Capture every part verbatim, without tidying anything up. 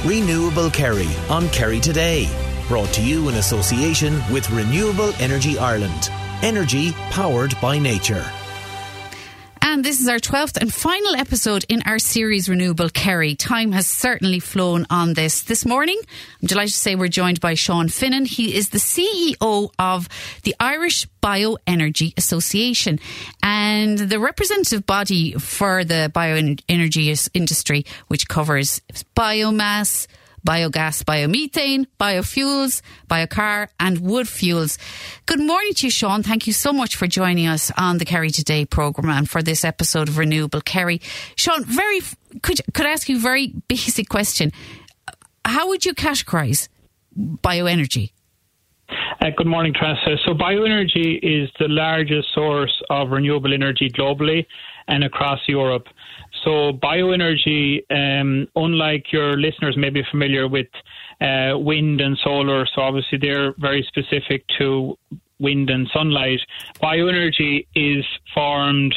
Renewable Kerry on Kerry Today. Brought to you in association with Renewable Energy Ireland. Energy powered by nature. And this is our twelfth and final episode in our series Renewable Kerry. Time has certainly flown on this. This morning, I'm delighted to say we're joined by Sean Finnan. He is the C E O of the Irish Bioenergy Association, and the representative body for the bioenergy industry, which covers biomass, biogas, biomethane, biofuels, biocar and wood fuels. Good morning to you, Sean. Thank you so much for joining us on the Kerry Today programme and for this episode of Renewable Kerry. Sean, very could, could I ask you a very basic question? How would you categorise bioenergy? Uh, good morning, Tressa. So bioenergy is the largest source of renewable energy globally and across Europe. So bioenergy, um, unlike your listeners may be familiar with uh, wind and solar, so obviously they're very specific to wind and sunlight. Bioenergy is formed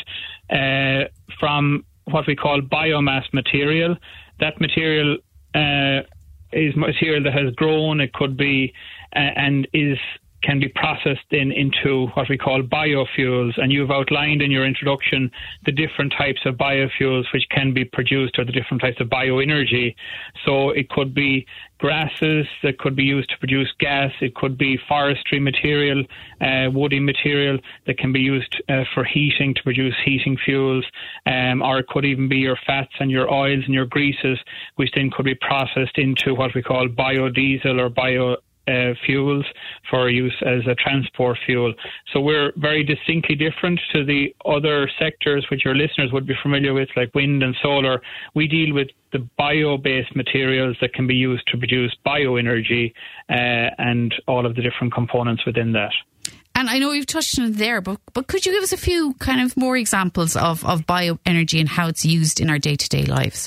uh, from what we call biomass material. That material uh, is material that has grown. It could be uh, and is can be processed in into what we call biofuels. And you've outlined in your introduction the different types of biofuels which can be produced, or the different types of bioenergy. So it could be grasses that could be used to produce gas. It could be forestry material, uh, woody material that can be used uh, for heating to produce heating fuels. Um, or it could even be your fats and your oils and your greases, which then could be processed into what we call biodiesel or bio Uh, fuels for use as a transport fuel. So we're very distinctly different to the other sectors which your listeners would be familiar with, like wind and solar. We deal with the bio-based materials that can be used to produce bioenergy uh, and all of the different components within that. And I know you've touched on it there, but, but could you give us a few kind of more examples of, of bioenergy and how it's used in our day-to-day lives?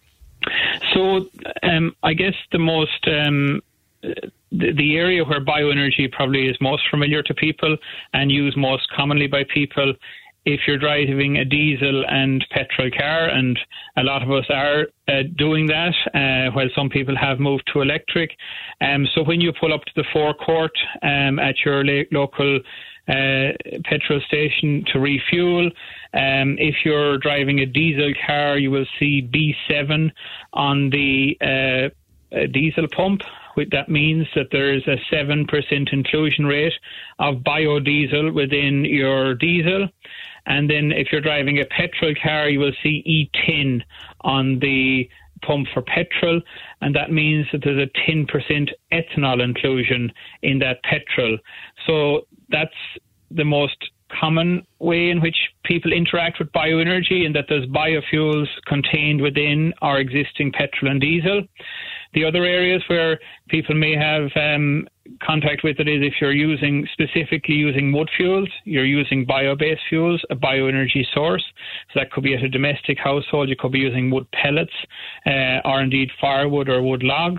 So um, I guess the most... Um, The, the area where bioenergy probably is most familiar to people and used most commonly by people, if you're driving a diesel and petrol car, and a lot of us are uh, doing that, uh, while some people have moved to electric. Um, so when you pull up to the forecourt um, at your la- local uh, petrol station to refuel, um, if you're driving a diesel car, you will see B seven on the uh, diesel pump. That means that there is a seven percent inclusion rate of biodiesel within your diesel. And then if you're driving a petrol car, you will see E ten on the pump for petrol. And that means that there's a ten percent ethanol inclusion in that petrol. So that's the most common way in which people interact with bioenergy, and that there's biofuels contained within our existing petrol and diesel. The other areas where people may have um, contact with it is if you're using, specifically using wood fuels, you're using bio-based fuels, a bioenergy source. So that could be at a domestic household. You could be using wood pellets uh, or indeed firewood or wood logs.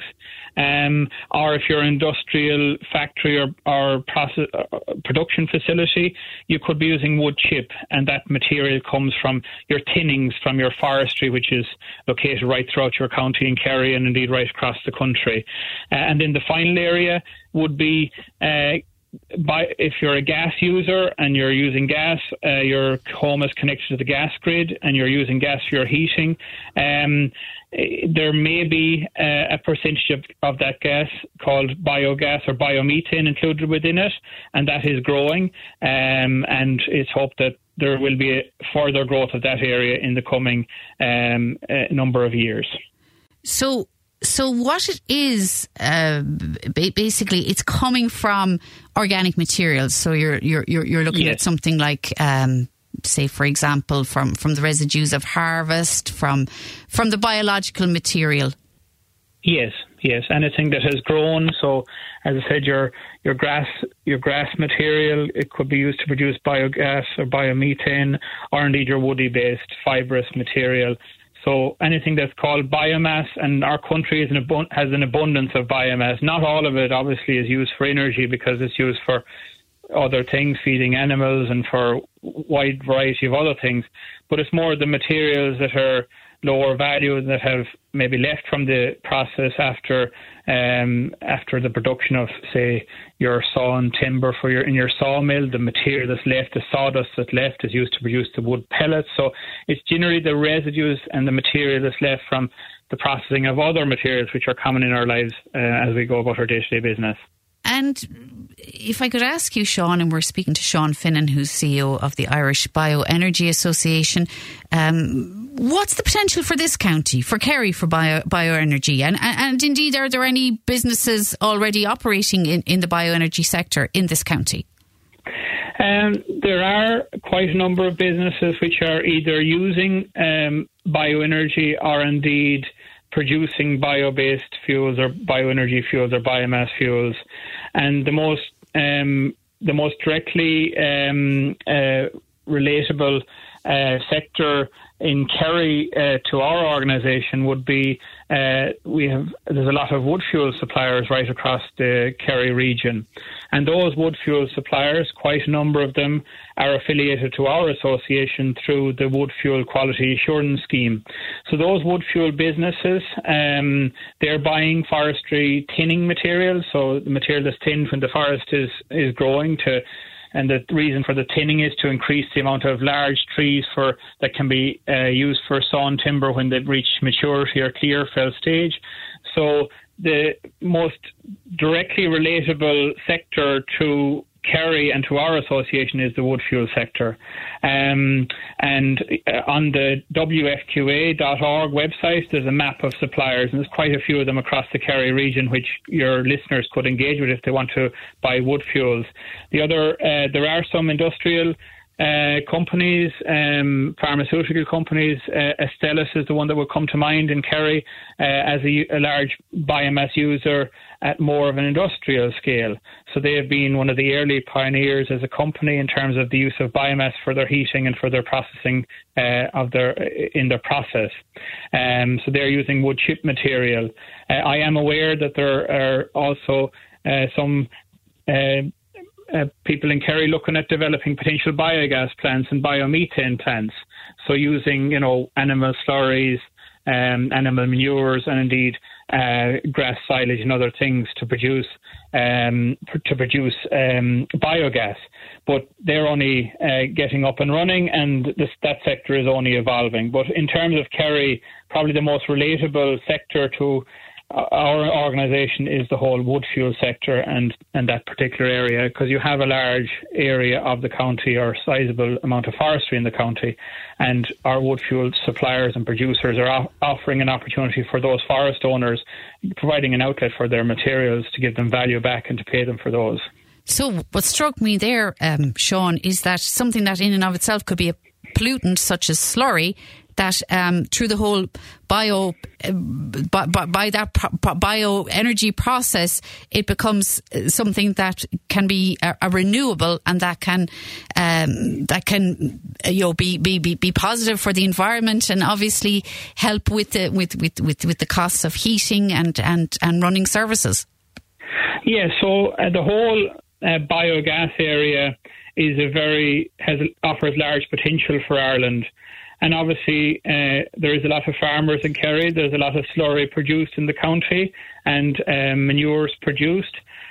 Um, or if you're an industrial factory or, or process, uh, production facility, you could be using wood chip, and that material comes from your thinnings from your forestry, which is located right throughout your county in Kerry and indeed right across the country. Uh, and then the final area would be uh, by, if you're a gas user and you're using gas, uh, your home is connected to the gas grid and you're using gas for your heating, um, there may be uh, a percentage of, of that gas called biogas or biomethane included within it, and that is growing, um, and it's hoped that there will be a further growth of that area in the coming um, uh, number of years. So So what it is, uh, basically, it's coming from organic materials. So you're you're you're, you're looking yes. at something like, um, say, for example, from, from the residues of harvest, from from the biological material. Yes, yes, anything that has grown. So, as I said, your your grass your grass material, it could be used to produce biogas or biomethane, or indeed your woody-based fibrous material. So anything that's called biomass, and our country is an abu- has an abundance of biomass. Not all of it, obviously, is used for energy because it's used for other things, feeding animals and for a wide variety of other things. But it's more the materials that are lower value that have maybe left from the process after um, after the production of, say, your sawn timber for your in your sawmill. The material that's left, the sawdust that's left, is used to produce the wood pellets. So it's generally the residues and the material that's left from the processing of other materials which are common in our lives uh, as we go about our day-to-day business. And if I could ask you, Sean, and we're speaking to Sean Finnan, who's C E O of the Irish Bioenergy Association, um, what's the potential for this county, for Kerry, for bio, bioenergy? And, and, and indeed, are there any businesses already operating in, in the bioenergy sector in this county? Um, there are quite a number of businesses which are either using um, bioenergy or indeed producing bio-based fuels or bioenergy fuels or biomass fuels. And the most um, the most directly um, uh, relatable uh, sector in Kerry uh, to our organisation would be uh, we have there's a lot of wood fuel suppliers right across the Kerry region, and those wood fuel suppliers, quite a number of them, are affiliated to our association through the Wood Fuel Quality Assurance Scheme. So those wood fuel businesses, um, they're buying forestry thinning material, so the material that's thinned when the forest is is growing to. And the reason for the thinning is to increase the amount of large trees for that can be uh, used for sawn timber when they've reached maturity or clear fell stage. So the most directly relatable sector to Kerry and to our association is the wood fuel sector. Um, and uh, on the W F Q A dot org website, there's a map of suppliers, and there's quite a few of them across the Kerry region, which your listeners could engage with if they want to buy wood fuels. The other, uh, there are some industrial Uh, companies, um, pharmaceutical companies. uh, Astellas is the one that would come to mind in Kerry uh, as a, a large biomass user at more of an industrial scale. So they have been one of the early pioneers as a company in terms of the use of biomass for their heating and for their processing uh, of their in their process. Um, so they're using wood chip material. Uh, I am aware that there are also uh, some uh, Uh, people in Kerry looking at developing potential biogas plants and biomethane plants. So using, you know, animal slurries, um, animal manures, and indeed uh, grass silage and other things to produce um, pr- to produce um, biogas. But they're only uh, getting up and running, and this, that sector is only evolving. But in terms of Kerry, probably the most relatable sector to our organisation is the whole wood fuel sector and, and that particular area, because you have a large area of the county or sizable amount of forestry in the county, and our wood fuel suppliers and producers are off- offering an opportunity for those forest owners, providing an outlet for their materials to give them value back and to pay them for those. So what struck me there, um, Sean, is that something that in and of itself could be a pollutant such as slurry, that um, through the whole bio, uh, by, by, by that pro- bioenergy process, it becomes something that can be a, a renewable, and that can um, that can you know be, be be positive for the environment, and obviously help with the with with with, with the costs of heating and and and running services. Yeah. So uh, the whole uh, biogas area is a very has offers large potential for Ireland. And obviously, uh, there is a lot of farmers in Kerry. There's a lot of slurry produced in the county and um, manures produced.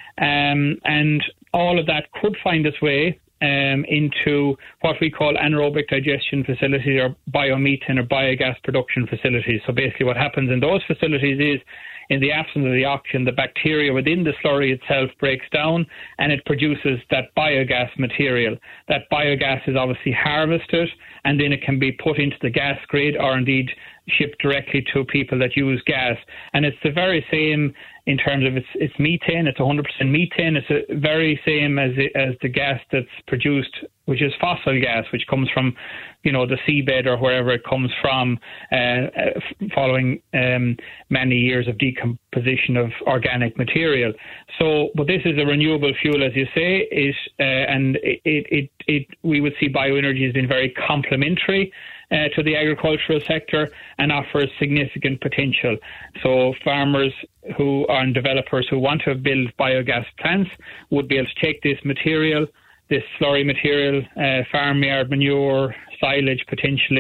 Um, and all of that could find its way um, into what we call anaerobic digestion facilities or biomethane or biogas production facilities. So basically what happens in those facilities is, in the absence of the oxygen, the bacteria within the slurry itself breaks down and it produces that biogas material. That biogas is obviously harvested, and then it can be put into the gas grid or indeed shipped directly to people that use gas. And it's the very same in terms of its, its methane. It's one hundred percent methane. It's the very same as the, as the gas that's produced, which is fossil gas, which comes from, you know, the seabed or wherever it comes from, uh, following um, many years of decomposition of organic material. So, but this is a renewable fuel, as you say, is uh, and it, it, it we would see bioenergy as being very complementary Uh, to the agricultural sector and offers significant potential. So farmers who are and developers who want to build biogas plants would be able to take this material, this slurry material, uh, farmyard manure, silage potentially,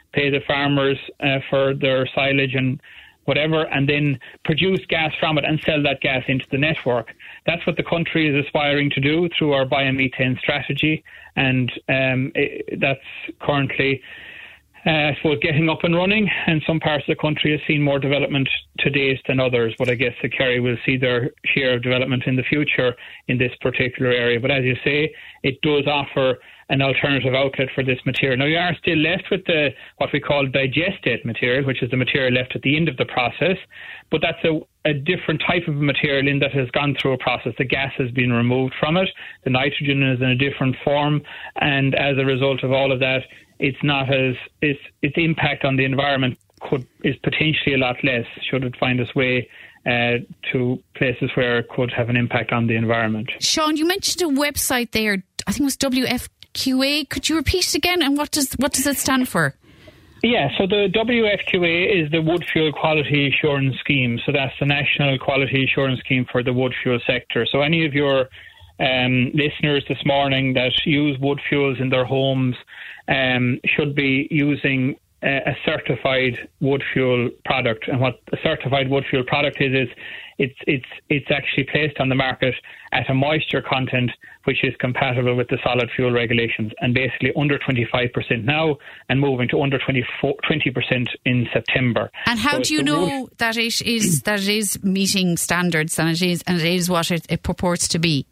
pay the farmers uh, for their silage and whatever, and then produce gas from it and sell that gas into the network. That's what the country is aspiring to do through our biomethane strategy, and um, it, that's currently, uh, I suppose, getting up and running. And some parts of the country have seen more development to date than others, but I guess the Kerry will see their share of development in the future in this particular area. But as you say, it does offer an alternative outlet for this material. Now, you are still left with the what we call digestate material, which is the material left at the end of the process, but that's a, a different type of material in that has gone through a process. The gas has been removed from it, the nitrogen is in a different form, and as a result of all of that, it's not as its its impact on the environment could is potentially a lot less should it find its way Uh, to places where it could have an impact on the environment. Sean, you mentioned a website there, I think it was W F Q A. Could you repeat it again, and what does what does it stand for? Yeah, so the W F Q A is the Wood Fuel Quality Assurance Scheme. So that's the National Quality Assurance Scheme for the wood fuel sector. So any of your um, listeners this morning that use wood fuels in their homes um, should be using a certified wood fuel product. And what a certified wood fuel product is, is it's it's it's actually placed on the market at a moisture content which is compatible with the solid fuel regulations, and basically under twenty-five percent now and moving to under twenty percent in September. And how so do you know wood- that it is that it is meeting standards and it is and it is what it, it purports to be?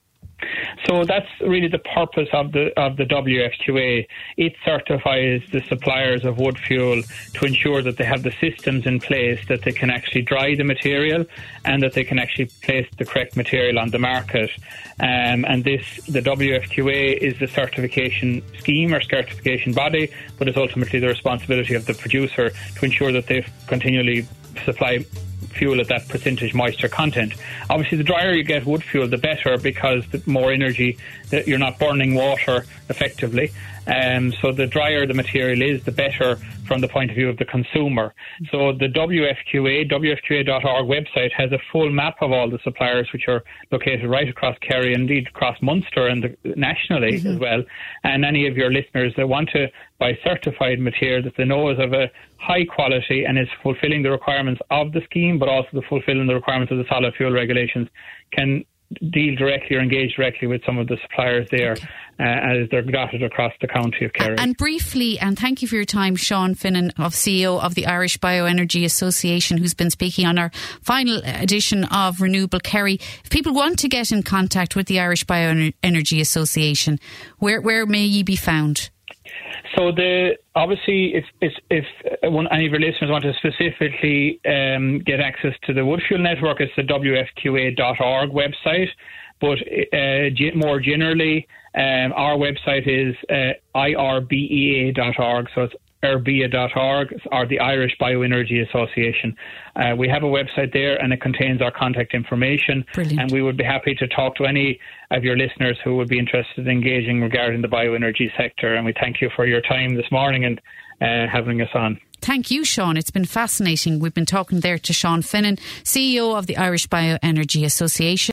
So that's really the purpose of the of the W F Q A. It certifies the suppliers of wood fuel to ensure that they have the systems in place that they can actually dry the material and that they can actually place the correct material on the market. Um, and this, the W F Q A is the certification scheme or certification body, but it's ultimately the responsibility of the producer to ensure that they continually supply fuel at that percentage moisture content. Obviously, the drier you get wood fuel, the better, because the more energy, that you're not burning water effectively. Um, so the drier the material is, the better from the point of view of the consumer. So the W F Q A, W F Q A dot org website has a full map of all the suppliers which are located right across Kerry, indeed across Munster and the, nationally mm-hmm. as well. And any of your listeners that want to buy certified material that they know is of a high quality and is fulfilling the requirements of the scheme, but also the fulfilling the requirements of the solid fuel regulations, can deal directly or engage directly with some of the suppliers there okay. uh, as they're dotted across the county of Kerry. And briefly, and thank you for your time, Sean Finnan, of C E O of the Irish Bioenergy Association, who's been speaking on our final edition of Renewable Kerry. If people want to get in contact with the Irish Bioenergy Association, where where may ye be found? So the obviously, if if, if one, any of your listeners want to specifically um, get access to the Wood Fuel Network, it's the W F Q A dot org website. But uh, more generally, um, our website is uh, I R B E A dot org. So it's I R B E A dot org, or the Irish Bioenergy Association. Uh, we have a website there, and it contains our contact information. Brilliant. And we would be happy to talk to any of your listeners who would be interested in engaging regarding the bioenergy sector. And we thank you for your time this morning and uh, having us on. Thank you, Sean. It's been fascinating. We've been talking there to Sean Finnan, C E O of the Irish Bioenergy Association.